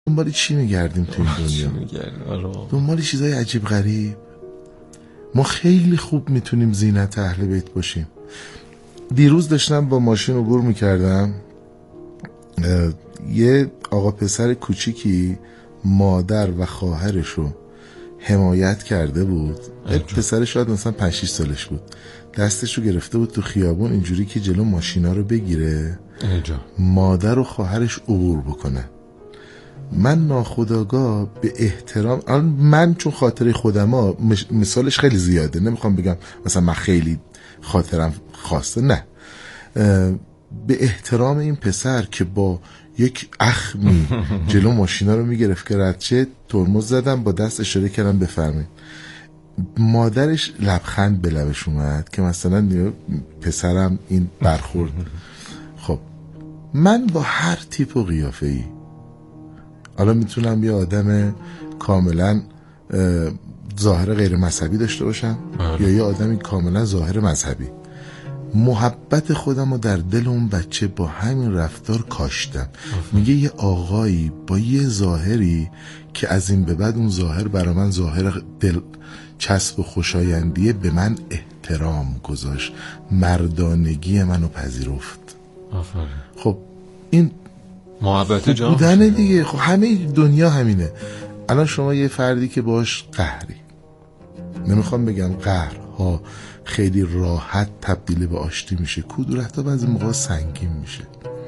دنبال چی میگردیم تو این دنیا؟ دنبال چیزای عجیب غریب. ما خیلی خوب میتونیم زینت اهل بیت باشیم. دیروز داشتم با ماشین عبور میکردم، یه آقا پسر کوچیکی مادر و خواهرشو حمایت کرده بود. پسر شاید مثلا 5-6 سالش بود، دستشو گرفته بود تو خیابون اینجوری که جلو ماشینا رو بگیره، مادر و خواهرش عبور بکنه. من ناخودآگاه به احترام، من چون خاطره خودم مثالش خیلی زیاده، نمیخوام بگم مثلا من خیلی خاطرم خواسته، نه، به احترام این پسر که با یک اخمی جلو ماشینا رو میگرفت که رد شه، ترمز زدم، با دست اشاره کردم بفرمایید. مادرش لبخند به لبش اومد که مثلا پسرم این برخورد. خب من با هر تیپ و قیافه ای، حالا میتونم یه آدم کاملا ظاهر غیر مذهبی داشته باشم یا یه آدمی کاملا ظاهر مذهبی، محبت خودم رو در دل اون بچه با همین رفتار کاشتم. میگه یه آقایی با یه ظاهری که از این به بعد اون ظاهر برای من ظاهر دل چسب و خوشایندیه، به من احترام گذاشت، مردانگی منو پذیرفت. خب این محبت جان بودنه دیگه. خب همه دنیا همینه. الان شما یه فردی که باش قهری، نمیخوام بگم قهرها خیلی راحت تبدیل به آشتی میشه، کدورت‌ها بعضی موقع سنگین میشه،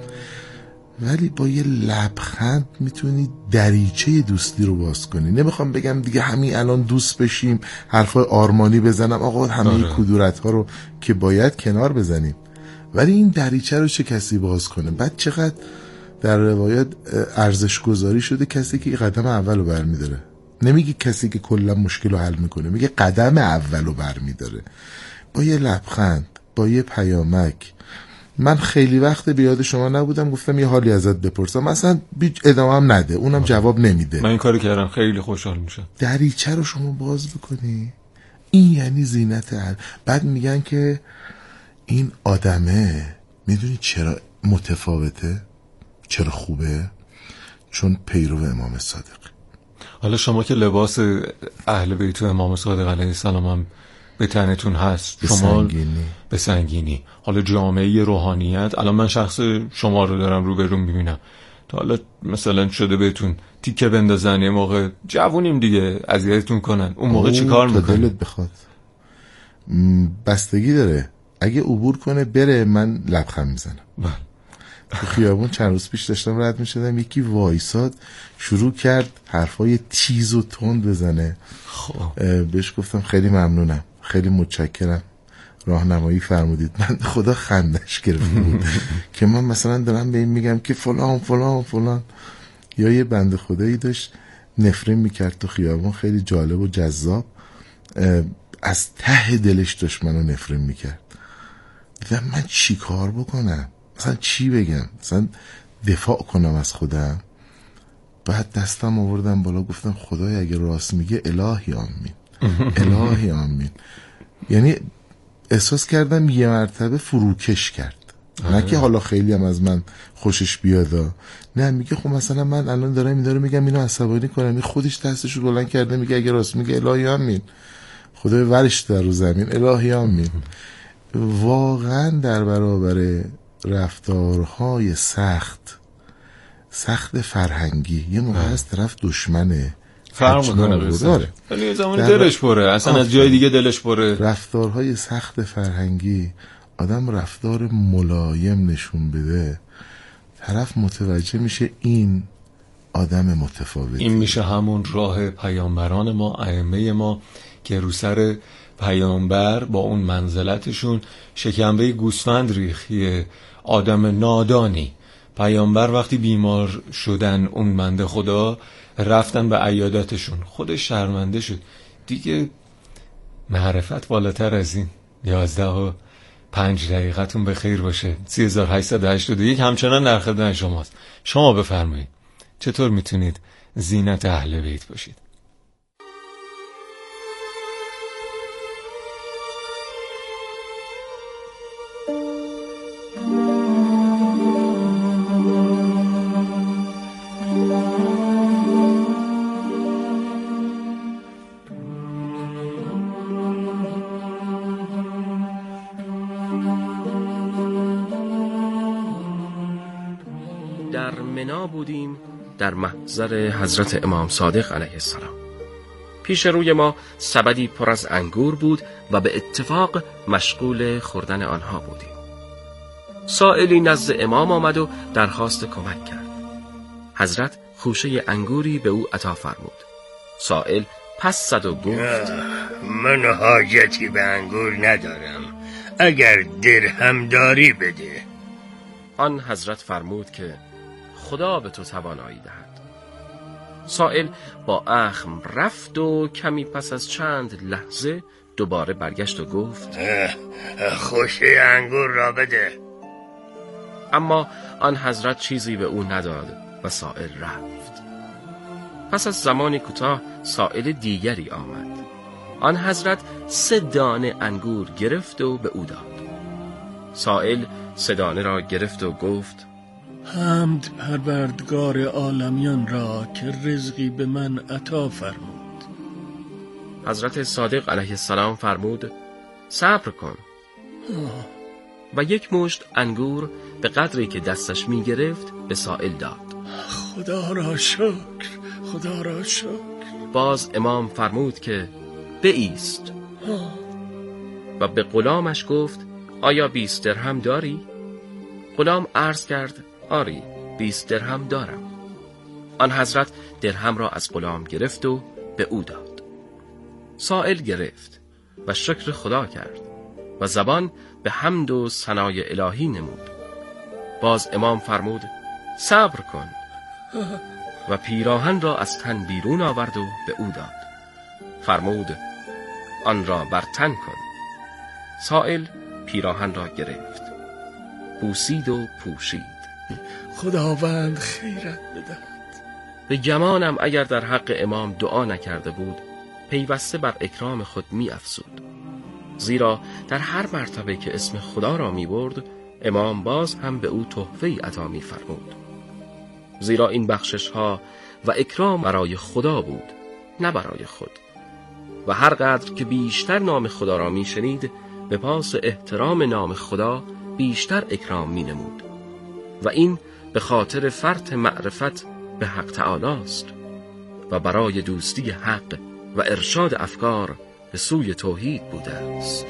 ولی با یه لبخند میتونی دریچه دوستی رو باز کنی. نمیخوام بگم دیگه همین الان دوست بشیم، حرفای آرمانی بزنم آقا همه کدورت‌ها رو که باید کنار بزنیم، ولی این دریچه رو چه کسی باز کنه؟ بعد چقدر در روایت ارزش گذاری شده کسی که قدم اول رو برمیداره. نمیگه کسی که کلا مشکل رو حل میکنه، میگه قدم اول رو برمیداره، با یه لبخند، با یه پیامک. من خیلی وقت به یاد شما نبودم، گفتم یه حالی ازت بپرسم، مثلا ادامه هم نده، اونم جواب نمیده. من این کاری کردم، خیلی خوشحال میشم. دریچه رو شما باز بکنی، این یعنی زینت اهل. بعد میگن که این آدمه، میدونی چرا متفاوته؟ چرا خوبه؟ چون پیرو امام صادق. حالا شما که لباس اهل بیت و امام صادق علیه السلام هم به تنتون هست، شما به سنگینی، حالا جامعه روحانیت، الان من شخص شما رو دارم روبرو میبینم، تا حالا مثلا شده بهتون تیکه بندازن، یه موقع جوونیم دیگه اذیتتون کنن، اون موقع چی کار میکنن؟ دلت بخواد بستگی داره، اگه عبور کنه بره من لبخند میزنم. تو خیابون چند روز پیش داشتم رد میشدم، یکی وایساد شروع کرد حرفای تیز و تند بزنه. بهش گفتم خیلی ممنونم، خیلی متشکرم، راهنمایی فرمودید. من خدا خندش گرفته بود که من مثلا دارم به این میگم که فلان فلان فلان. یا یه بنده خدایی داشت نفرین میکرد تو خیابون، خیلی جالب و جذاب، از ته دلش داشت منو نفرین میکرد. دیدم من چی کار بکنم، مثلا چی بگم، مثلا دفاع کنم از خودم. بعد دستم آوردم بالا، گفتم خدای اگه راست میگه الهی آمین الهی آمین. یعنی احساس کردم یه مرتبه فروکش کرد، نه که حالا خیلی هم از من خوشش بیاد، نه، میگه خب مثلا من الان دارم این داره میگم اینو عصبانی کنم، این خودش دستشو بلند کرده میگه اگه راست میگه الهی آمین، خدای ورش در رو زمین الهی آمین. واقعا در برابر رفتارهای سخت فرهنگی یه موقع از طرف دشمنه، فرق میکنه، ولی زمانی دلش پره، اصلا از جای دیگه دلش پره. رفتارهای سخت فرهنگی آدم رفتار ملایم نشون بده، طرف متوجه میشه این آدم متفاوتی. این میشه همون راه پیامبران ما، ائمه ما که رو سر پیامبر با اون منزلتشون شکمبه گوسفند ریخیه آدم نادانی. پیامبر وقتی بیمار شدن اون بنده خدا رفتن به عیادتشون، خودش شرمنده شد دیگه. معرفت بالاتر از این. 11:05 دقیقتون به خیر باشه. 3881 همچنان در خدمت شماست. شما بفرمایید چطور میتونید زینت اهل بیت باشید؟ منا بودیم در محضر حضرت امام صادق علیه السلام. پیش روی ما سبدی پر از انگور بود و به اتفاق مشغول خوردن آنها بودیم. سائلی نزد امام آمد و درخواست کمک کرد. حضرت خوشه انگوری به او عطا فرمود. سائل پس زد و گفت من حاجتی به انگور ندارم، اگر درهم داری بده. آن حضرت فرمود که خدا به تو توانایی دهد. سائل با اخم رفت و کمی پس از چند لحظه دوباره برگشت و گفت خوشه انگور را بده. اما آن حضرت چیزی به او نداد و سائل رفت. پس از زمانی کوتاه سائل دیگری آمد. آن حضرت 3 دانه انگور گرفت و به او داد. سائل 3 دانه را گرفت و گفت حمد پروردگار عالمیان را که رزقی به من عطا فرمود. حضرت صادق علیه السلام فرمود صبر کن. و 1 مشت انگور به قدری که دستش می گرفت به سائل داد. خدا را شکر، خدا را شکر. باز امام فرمود که بایست و به غلامش گفت آیا 20 درهم داری؟ غلام عرض کرد آری 20 درهم دارم. آن حضرت درهم را از غلام گرفت و به او داد. سائل گرفت و شکر خدا کرد و زبان به حمد و ثنای الهی نمود. باز امام فرمود صبر کن و پیراهن را از تن بیرون آورد و به او داد. فرمود آن را بر تن کن. سائل پیراهن را گرفت، بوسید و پوشید. خداوند خیرت بدهد. به گمانم اگر در حق امام دعا نکرده بود پیوسته بر اکرام خود می افزود. زیرا در هر مرتبه که اسم خدا را می برد امام باز هم به او تحفه‌ای عطا می فرمود. زیرا این بخشش ها و اکرام برای خدا بود نه برای خود، و هر قدر که بیشتر نام خدا را می شنید به پاس احترام نام خدا بیشتر اکرام می نمود و این به خاطر فرط معرفت به حق تعالی است و برای دوستی حق و ارشاد افکار به سوی توحید بوده است.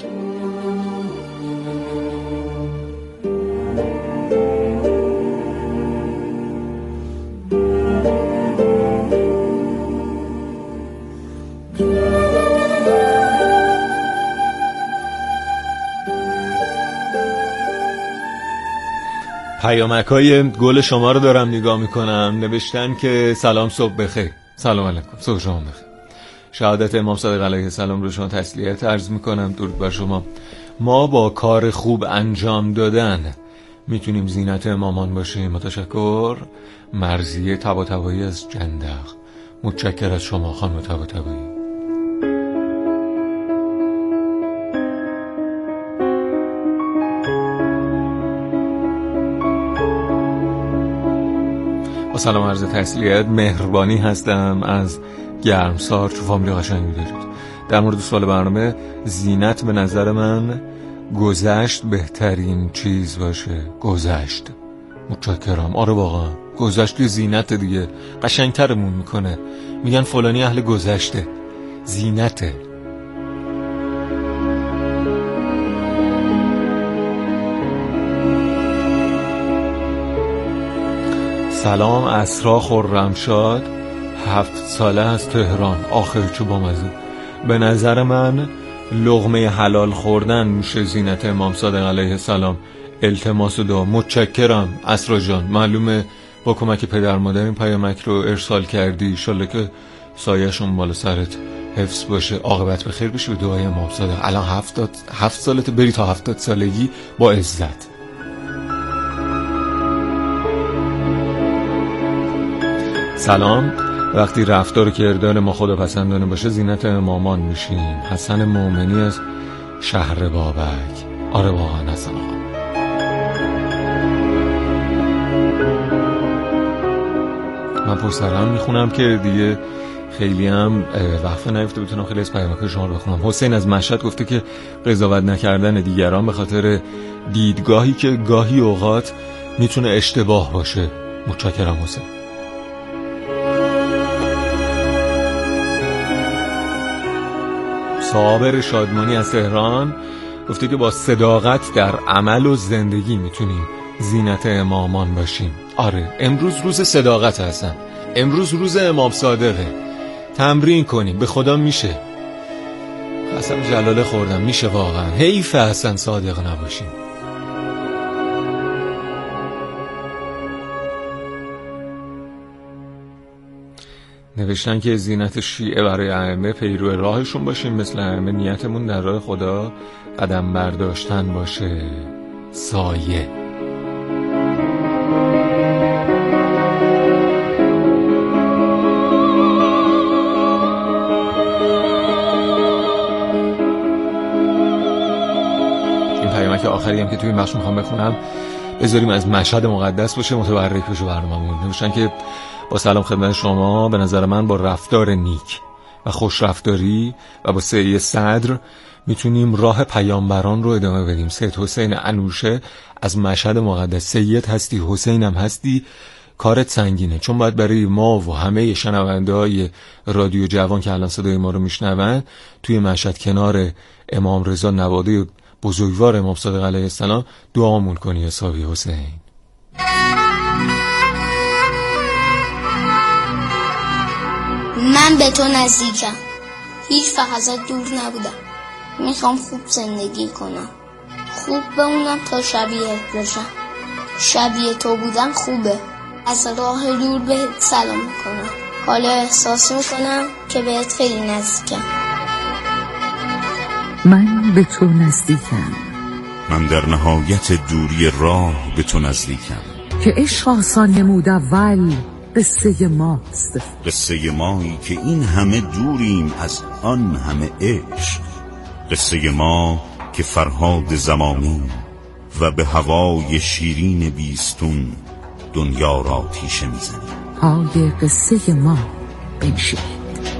پیامک‌های گل شما رو دارم نگاه میکنم. نوشتن که سلام صبح بخیر. سلام علیکم، صبح شما بخیر. شهادت امام صادق علیه السلام رو شما تسلیت عرض میکنم. درود بر شما. ما با کار خوب انجام دادن میتونیم زینت امامان باشیم. تشکر. مرضیه طباطبایی از جندق. متشکر از شما خانم طباطبایی. با سلام عرض تسلیت. مهربانی هستم از گرمسار. چه فامیلی قشنگی دارید. در مورد سوال برنامه، زینت به نظر من گذشت بهترین چیز باشه. گذشت. متشکرم. آره واقعا گذشت یه زینت دیگه، قشنگترمون میکنه. میگن فلانی اهل گذشته. زینته. سلام اسرا خرمشاد، 7 ساله از تهران. آخر چه بامزه. به نظر من لقمه حلال خوردن میشه زینت امام صادق علیه السلام. التماس دعا. متشکرم اسرا جان. معلومه با کمک پدر مادر این پیامک رو ارسال کردی. انشالله که سایه‌شون بالا سرت حفظ باشه، عاقبت بخیر بشه به دعای امام صادق. الان 7 سالته، بری تا 70 سالگی با عزت. سلام. وقتی رفتار و کردار ما خداپسندانه باشه زینت امامان میشیم. حسن مومنی از شهر بابک. آره واقعا حسن آقا. من پشت سرم میخونم که دیگه خیلی هم وقفه نیفته بتونم خیلی از پیامک‌های شما رو بخونم. حسین از مشهد گفته که قضاوت نکردن دیگران به خاطر دیدگاهی که گاهی اوقات میتونه اشتباه باشه. متشکرم حسین. صابر شادمانی از تهران گفته که با صداقت در عمل و زندگی میتونیم زینت امامان باشیم. آره، امروز روز صداقت هستن، امروز روز امام صادقه. تمرین کنیم، به خدا میشه. قسم جلاله خوردم، میشه واقعا. حیف اصلا صادق نباشیم. نوشتن که زینت شیعه برای ائمه پیرو راهشون باشیم، مثل ائمه نیتمون در راه خدا قدم برداشتن باشه. سایه. این پیامک آخری هم که توی این بخش میخوام بخونم بذاریم از مشهد مقدس باشه، متبرک بشه برنامه‌مون. نوشتن که با سلام خدمت شما، به نظر من با رفتار نیک و خوش رفتاری و با سعی صدر میتونیم راه پیامبران رو ادامه بدیم. سید حسین انوشه از مشهد مقدس. سید هستی، حسین هم هستی، کارت سنگینه، چون باید برای ما و همه شنونده‌های رادیو جوان که الان صدای ما رو میشنون توی مشهد کنار امام رضا نواده بزرگوار امام صادق علیه السلام دعامون کنی حسابی حسین. من به تو نزدیکم، هیچ وقت ازت دور نبودم. میخوام خوب زندگی کنم، خوب بمونم تا شبیهت بشم. شبیه تو بودن خوبه. از راه دور بهت سلام میکنم، حالا احساس میکنم که بهت خیلی نزدیکم. من به تو نزدیکم، من در نهایت دوری راه به تو نزدیکم. که عشق آسان نمود اول قصه ماست، قصه مایی که این همه دوریم از آن همه عشق. قصه ما که فرهاد زمانی و به هوای شیرین بیستون دنیا را تیشه میزنیم. پای قصه ما بنشینید.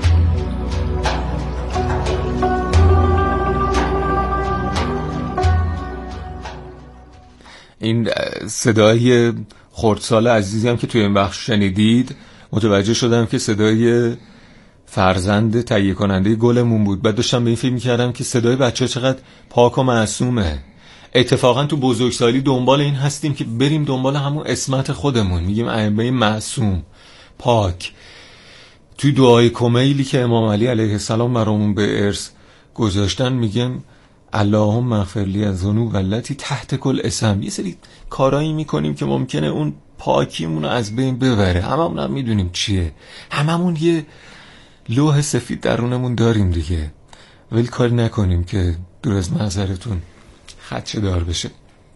این صدای خردسال عزیزی هم که توی این بخش شنیدید، متوجه شدم که صدای فرزند تهیه کننده گلمون بود. بعد داشتم به این فکر می‌کردم که صدای بچه چقدر پاک و معصومه. اتفاقا تو بزرگسالی دنبال این هستیم که بریم دنبال همون اسمت خودمون، میگیم ائمه معصوم پاک. توی دعای کمیلی که امام علی علیه السلام برامون به ارث گذاشتن میگیم اللهم اغفر لی الذنوب التي تحت کل اسم. یه سری کارایی میکنیم که ممکنه اون پاکیمون رو از بین ببره. هممون هم میدونیم چیه، هممون یه لوح سفید درونمون داریم دیگه، ولی کاری نکنیم که دور از منظرتون خدشه دار بشه.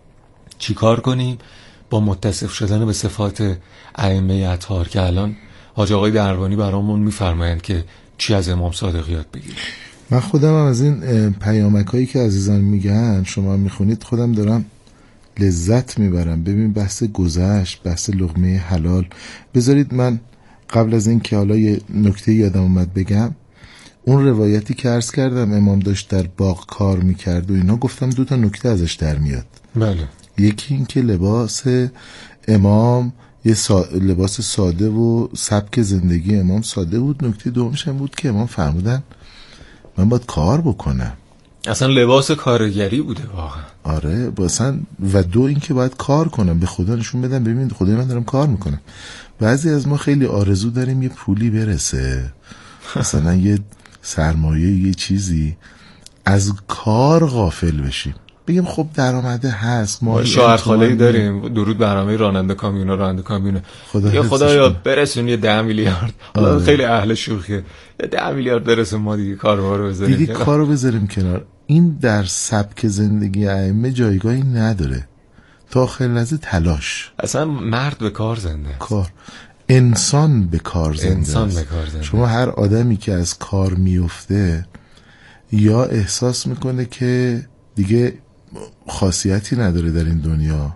چی کار کنیم؟ با متصف شدن به صفات ائمه اطهار که الان حاج آقای دربانی برامون میفرمایند که چی از امام صادق یاد بگیریم. من خودم هم از این پیامکایی که عزیزان میگن شما میخونید خودم دارم لذت میبرم. ببین بحث گذشت، بحث لقمه حلال. بذارید من قبل از این که حالا یه نکته یادم اومد بگم، اون روایتی که عرض کردم امام داشت در باغ کار میکرد و اینا، گفتم 2 نکته ازش در میاد. بله. یکی این که لباس امام یه لباس ساده و سبک زندگی امام ساده بود. نکته دومش هم بود که امام فرمودن من باید کار بکنم. اصلا لباس کارگری بوده واقعا. آره اصلا. و 2 این که باید کار کنم، به خدا نشون بدم ببین خدای من دارم کار میکنم. بعضی از ما خیلی آرزو داریم یه پولی برسه، مثلا یه سرمایه، یه چیزی، از کار غافل بشیم. بگیم خب درآمده هست، ما شوهرخاله‌ای داریم، درود برنامه راننده کامیونه یا خدایا برسون یه 10 میلیارد. خیلی اهل شوخیه، 10 میلیارد برسون ما دیگه کارو بذاریم دیگه کارو بذاریم کنار. این در سبک زندگی ائمه جایگاهی نداره. تا آخر لحظه تلاش. اصلا مرد به کار زنده، کار انسان به کار زنده، انسان به کار زنده. شما هر آدمی که از کار میفته یا احساس میکنه که دیگه خاصیتی نداره در این دنیا،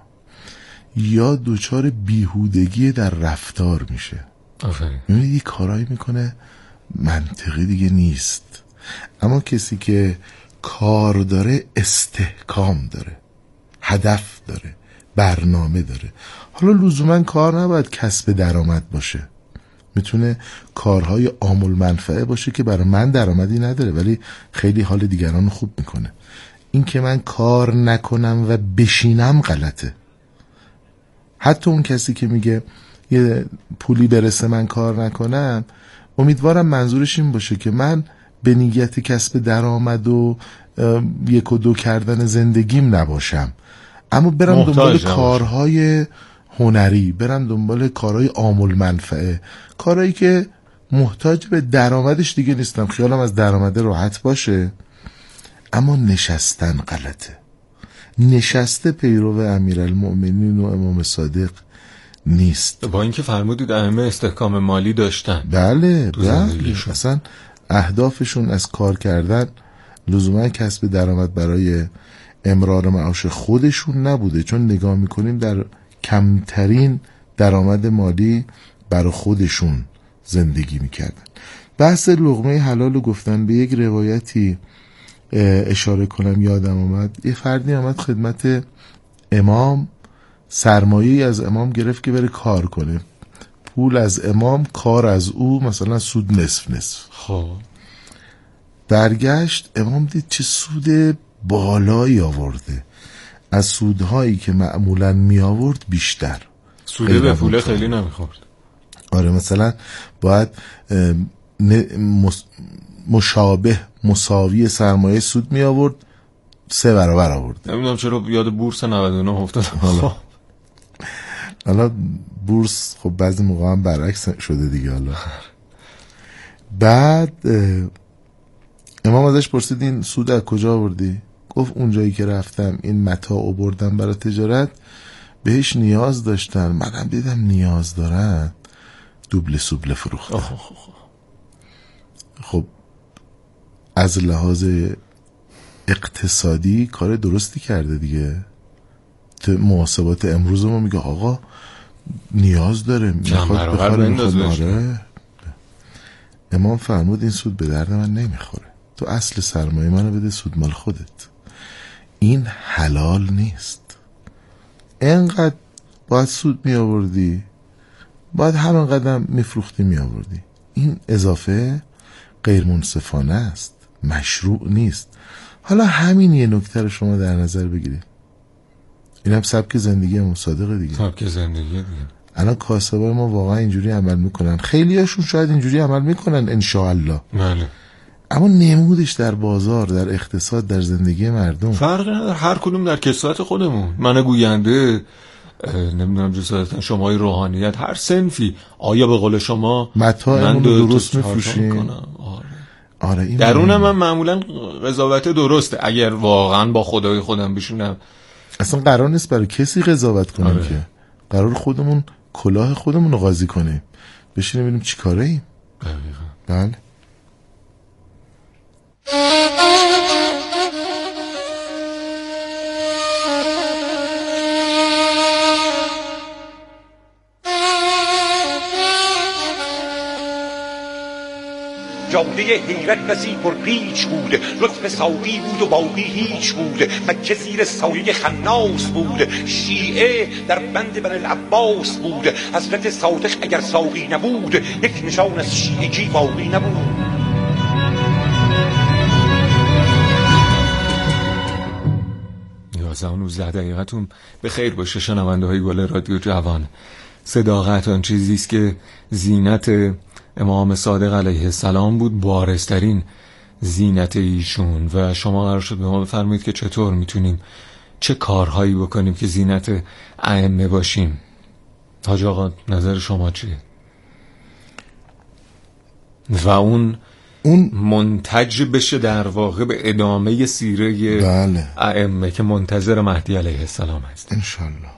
یا دوچار بیهودگی در رفتار میشه. یعنی یه کارایی میکنه منطقی دیگه نیست. اما کسی که کار داره، استحکام داره، هدف داره، برنامه داره. حالا لزوما کار نباید کسب درآمد باشه، میتونه کارهای عامل منفعه باشه که برای من درآمدی نداره ولی خیلی حال دیگران خوب میکنه. این که من کار نکنم و بشینم غلطه. حتی اون کسی که میگه یه پولی برسه من کار نکنم، امیدوارم منظورش این باشه که من به نیت کسب درآمد و یک و دو کردن زندگیم نباشم، اما برم دنبال کارهای هنری، برم دنبال کارهای عامل منفعه، کارهایی که محتاج به درآمدش دیگه نیستم، خیالم از درآمد راحت باشه. اما نشستن غلطه. نشسته پیرو امیرالمؤمنین و امام صادق نیست. با اینکه فرمودید ائمه استحکام مالی داشتن. بله اصلا اهدافشون از کار کردن لزوما کسب درآمد برای امرار معاش خودشون نبوده، چون نگاه میکنیم در کمترین درآمد مالی برای خودشون زندگی میکردن. بحث لقمه حلال رو گفتن. به یک روایتی اشاره کنم یادم اومد، یه فردی آمد خدمت امام، سرمایه‌ای از امام گرفت که بره کار کنه، پول از امام، کار از او، مثلا سود نصف. خب برگشت امام دید چه سود بالایی آورده، از سودهایی که معمولا می آورد بیشتر. سوده به پوله خیلی نمیخورد. آره مثلا باید مشابه مساوی سرمایه سود می آورد 3 برابر آورد. نمیدونم چرا یاد بورس 99 افتادم. حالا بورس خب بعضی موقع هم برعکس شده دیگه. حالا بعد امام ازش پرسید این سود از کجا آوردی؟ گفت اونجایی که رفتم این متاع بردم برای تجارت، بهش نیاز داشتن، منم دیدم نیاز دارن، دوبله سوبله فروختم. خب از لحاظ اقتصادی کار درستی کرده دیگه. محاسبات امروز ما میگه آقا نیاز داره، میخواد بخوره. امام فرمود این سود به درد من نمیخوره، تو اصل سرمایه منو بده، سود مال خودت. این حلال نیست. اینقدر باید سود می آوردی، باید همین قدم میفروختی می آوردی. این اضافه غیر منصفانه است، مشروع نیست. حالا همین یه نکته رو شما در نظر بگیرید. این هم سبک زندگی مصادقه دیگه. سبک زندگی دیگه. الان کاسبای ما واقعا اینجوری عمل میکنن، خیلی هاشون شاید اینجوری عمل میکنن انشاءالله، بله، اما نمودش در بازار، در اقتصاد، در زندگی مردم فرق نداره. هر کدوم در کسوت خودمون، من گوینده، نمیدونم جسارتا شمای روحانیت، هر صنفی، آیا به قول شما متاعمون رو درست میفروشیم؟ آره این درونم من معمولا قضاوت درسته اگر واقعا با خدای خودم بشونم. اصلا قرار نیست برای کسی قضاوت کنیم که قرار خودمون کلاه خودمون رو قاضی کنیم، بشینیم ببینیم چی کاره ایم. بله. جاده حیرت بسی پر پیچ بود، لطف ساقی بود و باقی هیچ بود. مکه زیر سایه خناس بود، شیعه در بند بن العباس بود. حضرت صادق اگر ساقی نبود، یک نشان از شیعگی باقی نبود. 19 دقیقتون به خیر باشه شنونده های گل رادیو جوان. صداقت آن چیزیست که زینت امام صادق علیه السلام بود، بارزترین زینت ایشون. و شما قرار شد به ما بفرمایید که چطور میتونیم چه کارهایی بکنیم که زینت ائمه باشیم. حاج آقا نظر شما چیه؟ و اون منتج بشه در واقع به ادامه سیره ائمه که منتظر مهدی علیه السلام هست انشالله.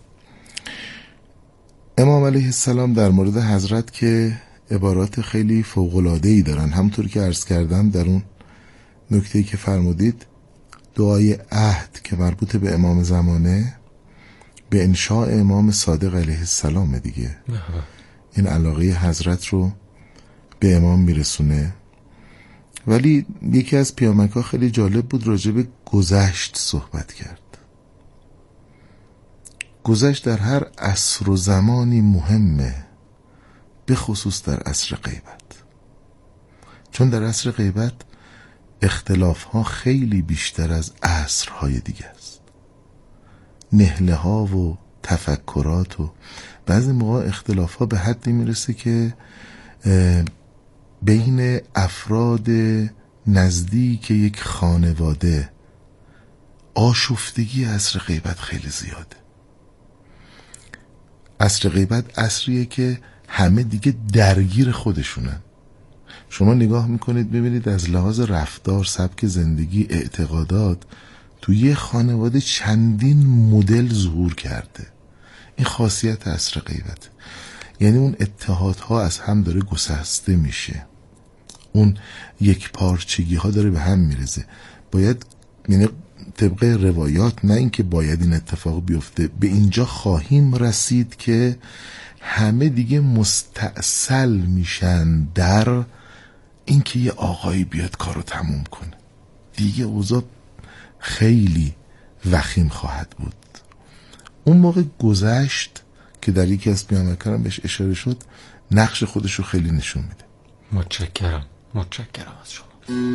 امام علیه السلام در مورد حضرت که عبارات خیلی فوق‌العاده‌ای دارن، همونطور که عرض کردم در اون نکته‌ای که فرمودید، دعای عهد که مربوط به امام زمانه به انشاء امام صادق علیه السلام دیگه. این علاقه حضرت رو به امام میرسونه. ولی یکی از پیامک‌ها خیلی جالب بود، راجع به گذشت صحبت کرد. گذشت در هر عصر و زمانی مهمه، به خصوص در عصر غیبت، چون در عصر غیبت اختلاف ها خیلی بیشتر از عصرهای دیگه است. نهله ها و تفکرات و بعضی موقع اختلاف ها به حدی میرسه که بین افراد نزدیک یک خانواده آشفتگی عصر غیبت خیلی زیاده. عصر غیبت عصریه که همه دیگه درگیر خودشونن. شما نگاه میکنید ببینید از لحاظ رفتار، سبک زندگی، اعتقادات تو یه خانواده چندین مدل ظهور کرده. این خاصیت عصر غیبت، یعنی اون اتحادها از هم داره گسسته میشه، اون یک پارچگی ها داره به هم میرزه. باید، یعنی طبق روایات، نه اینکه باید این اتفاق بیفته، به اینجا خواهیم رسید که همه دیگه مستأصل میشن در اینکه یه آقایی بیاد کارو تموم کنه. دیگه اوضاع خیلی وخیم خواهد بود. اون موقع گذشت که در یکی از پیامبران بهش اشاره شد، نقش خودشو خیلی نشون میده. متشکرم از شما.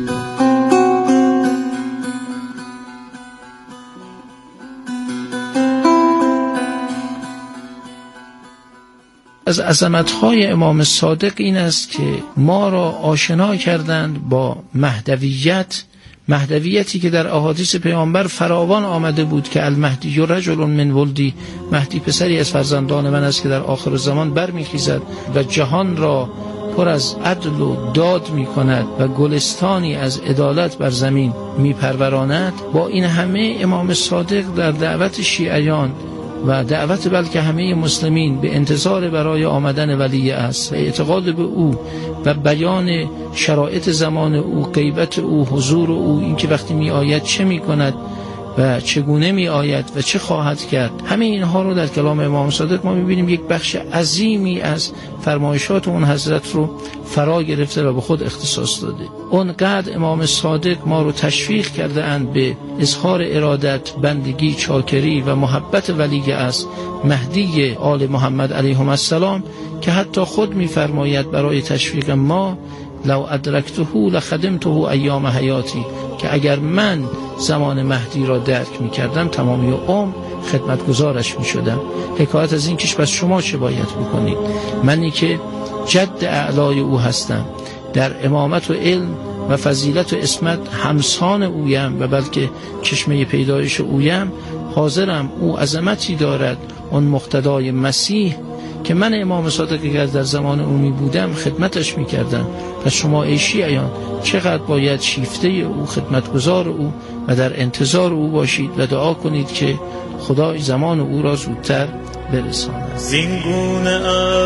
از عظمت‌های امام صادق این است که ما را آشنا کردند با مهدویتی که در احادیث پیامبر فراوان آمده بود که المهدی رجل من ولدی، مهدی پسری از فرزندان من است که در آخر زمان برمیخیزد و جهان را پر از عدل و داد می کند و گلستانی از عدالت بر زمین می پروراند. با این همه امام صادق در دعوت شیعیان و دعوت بلکه همه مسلمین به انتظار برای آمدن ولی است و اعتقاد به او و بیان شرایط زمان او، غیبت او، حضور او، اینکه وقتی می آید چه می کند و چگونه می آید و چه خواهد کرد، همه اینها رو در کلام امام صادق ما می بینیم. یک بخش عظیمی از فرمایشات اون حضرت رو فرا گرفته و به خود اختصاص داده. اونقدر امام صادق ما رو تشویق کرده اند به اظهار ارادت، بندگی، چاکری و محبت ولی است، مهدی آل محمد علیهم السلام، که حتی خود می فرماید برای تشویق ما: لو ادرکته لخدمته ایام حیاتی، که اگر من زمان مهدی را درک می کردم تمامی عمر خدمتگزارش می شدم. حکایت از این کش پس شما چه باید بکنید؟ منی که جد اعلای او هستم، در امامت و علم و فضیلت و اسمت همسان اویم و بلکه چشمه پیدایش اویم، حاضرم او عظمتی دارد، اون مقتدای مسیح که من امام صادق اگر در زمان او می بودم خدمتش می کردم. پس شما ای شیعیان چقدر باید شیفته او، خدمتگزار او و در انتظار او باشید و دعا کنید که خدای زمان او را زودتر برساند. زینگونه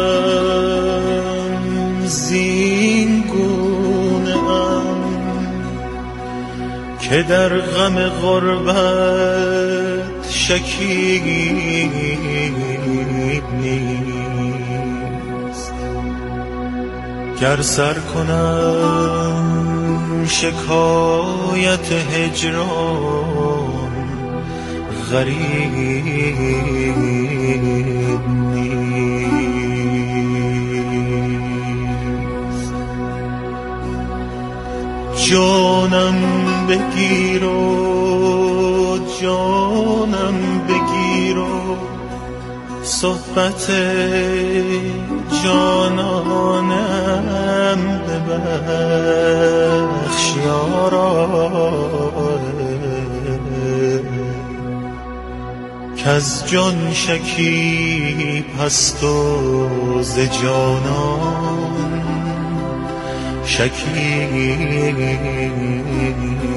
ام که در غم غربت شکیب نیست، گر سر کنم شکایت هجران غریب نیست. جانم بگیر و جانم بگیر و صحبت جانانم ببخش یارا، کز جان شکیب هست و ز جانان شکیب نیست.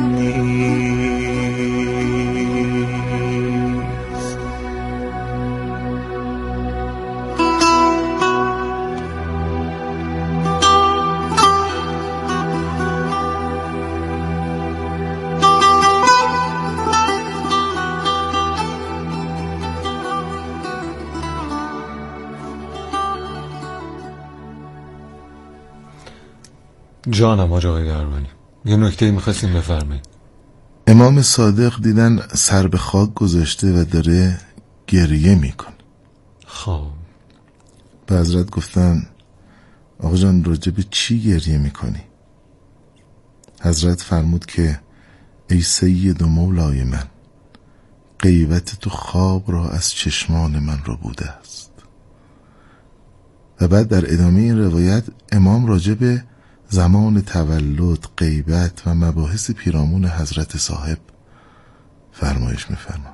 جانم آقای دربانی، یه نکته می‌خواستیم بفرمایید. امام صادق دیدن سر به خاک گذاشته و داره گریه میکنه. خب به حضرت گفتن آقا جان راجع به چی گریه میکنی؟ حضرت فرمود که ای سید و مولای من، غیبت تو خواب را از چشمان من رو بوده است. و بعد در ادامه این روایت امام راجع به زمان تولد، غیبت و مباحث پیرامون حضرت صاحب فرمایش می‌فرماند.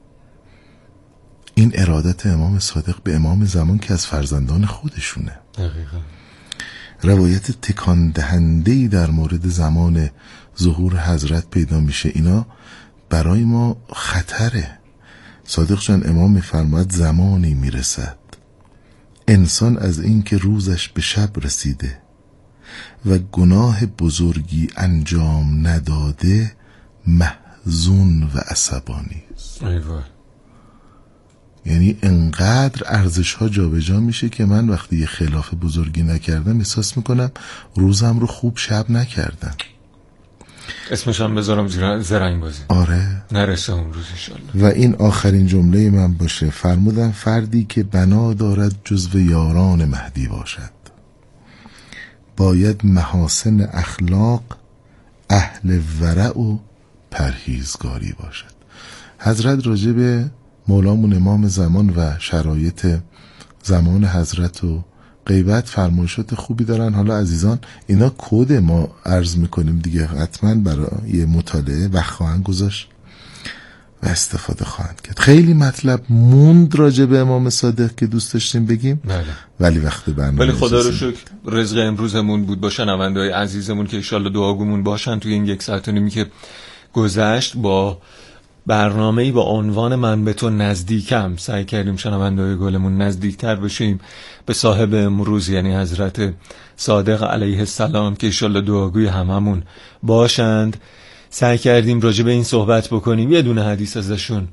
این ارادت امام صادق به امام زمان که از فرزندان خودشونه. دقیقاً. روایت تکان دهنده‌ای در مورد زمان ظهور حضرت پیدا میشه. اینا برای ما خطره. صادق جان امام میفرماید زمانی میرسد انسان از این که روزش به شب رسیده و گناه بزرگی انجام نداده محزون و عصبانی است. یعنی انقدر ارزش ها جابجا میشه که من وقتی یه خلاف بزرگی نکردم احساس میکنم روزم رو خوب شب نکردم. اسمش هم بذارم زرنگ بازی. آره نرسه اون روز انشالله. و این آخرین جمله من باشه. فرمودن فردی که بنا دارد جزو یاران مهدی باشد باید محاسن اخلاق، اهل ورع و پرهیزگاری باشد. حضرت راجع به مولامون امام زمان و شرایط زمان حضرت و غیبت فرمایشات خوبی دارن. حالا عزیزان اینا کد ما عرض میکنیم دیگه، حتما برای مطالعه وقت خواهند گذاشت و استفاده خواهند کرد. خیلی مطلب موند راجع به امام صادق که دوست داشتیم بگیم. بله. ولی وقت برنامه ولی خدا رو شکر رزق امروزمون بود با شنونده‌های عزیزمون که انشالله دعاگومون باشن توی این 1 ساعت و نیمی که گذشت با برنامه‌ای با عنوان من به تو نزدیکم. سعی کردیم شنونده‌های گلمون نزدیکتر بشیم به صاحب امروز، یعنی حضرت صادق علیه السلام که انشالله دعاگوی هممون باشند. سعی کردیم راجع به این صحبت بکنیم. یه دونه حدیث ازشون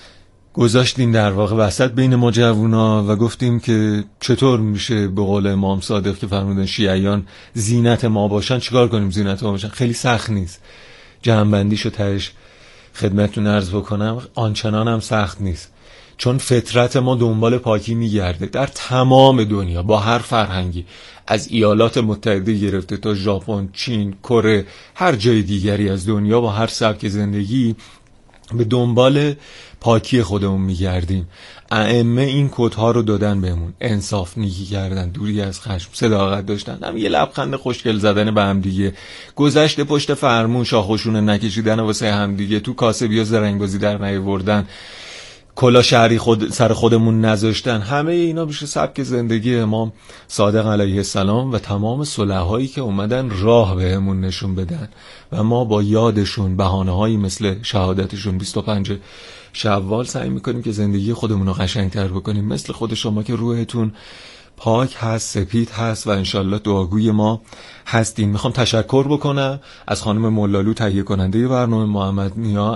گذاشتیم در واقع وسط بین ما جوونا و گفتیم که چطور میشه به قول امام صادق که فرمودن شیعیان زینت ما باشن چیکار کنیم زینت ما باشن. خیلی سخت نیست. جمع‌بندیشو تهش خدمتتون عرض بکنم آنچنان هم سخت نیست، چون فطرت ما دنبال پاکی میگرده در تمام دنیا با هر فرهنگی، از ایالات متحده گرفته تا ژاپن، چین، کره، هر جای دیگری از دنیا با هر سبک زندگی به دنبال پاکی خودمون میگردیم. ائمه این کدها رو دادن بهمون: انصاف، نیکی کردن، دوری از خشم، صداقت داشتن، هم یه لبخند خوشگل زدن به هم دیگه، گذشته پشت فرمون، شاخوشونه نکشیدن واسه هم دیگه، تو کاسه بیا زرنگبازی در نیاوردن، کلا شهری سر خودمون نذاشتن. همه اینا میشه سبک زندگی امام صادق علیه السلام و تمام صلحایی که اومدن راه بهمون نشون بدن و ما با یادشون بهانه‌هایی مثل شهادتشون 25 شوال سعی میکنیم که زندگی خودمون رو قشنگتر بکنیم. مثل خود شما که روحتون پاک هست، سپید هست و انشالله دعاگوی ما هستین. میخوام تشکر بکنم از خانم مولالو تهیه کننده برنامه، محمد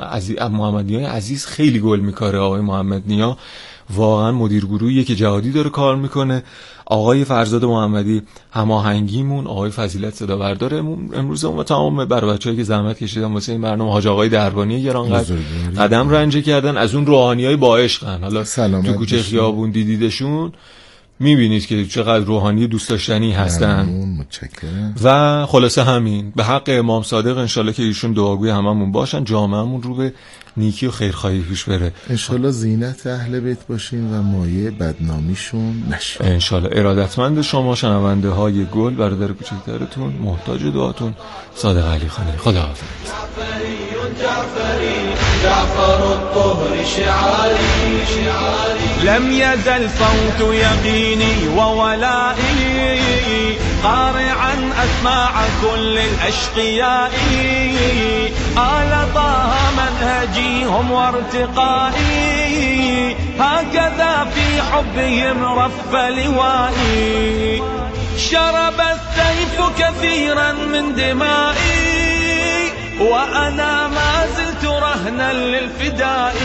نیا عزیز خیلی گل میکاره. آقای محمد نیا واقعا مدیر گروهیه که جهادی داره کار میکنه. آقای فرزاد محمدی هماهنگیمون، آقای فضیلت صدا بردار امروزمون و تمام بر بچه‌ای که زحمت کشیدن واسه این برنامه، حاج آقای دربانی گرانقدر قدم رنجه کردن، از اون روحانیای با عشقن. حالا تو کوچه خیابون دیدیدشون میبینید که چقدر روحانی دوست داشتنی هستن. و خلاصه همین به حق امام صادق انشالله که ایشون دعاگوی هممون باشن، جامعهمون رو به نیکی و خیرخواهی پیش بره، انشالله زینت اهل بیت باشین و مایه بدنامیشون نشین انشالله. ارادتمند شما شنونده های گل، برادر کوچکترتون محتاج دعاتون صادق علی خانی. خدا حافظ. جعفر الطهر شعاري لم يزل صوت يقيني وولائي قارعا أسماع كل الأشقياء آل طه منهجيهم وارتقائي هكذا في حبهم رف لوائي شرب السيف كثيرا من دمائي وأنا ما زلت رهنا للفداء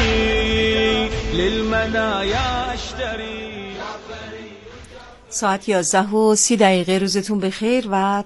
للمنايا أشتري. ساعت 11:30 روزتون بخیر و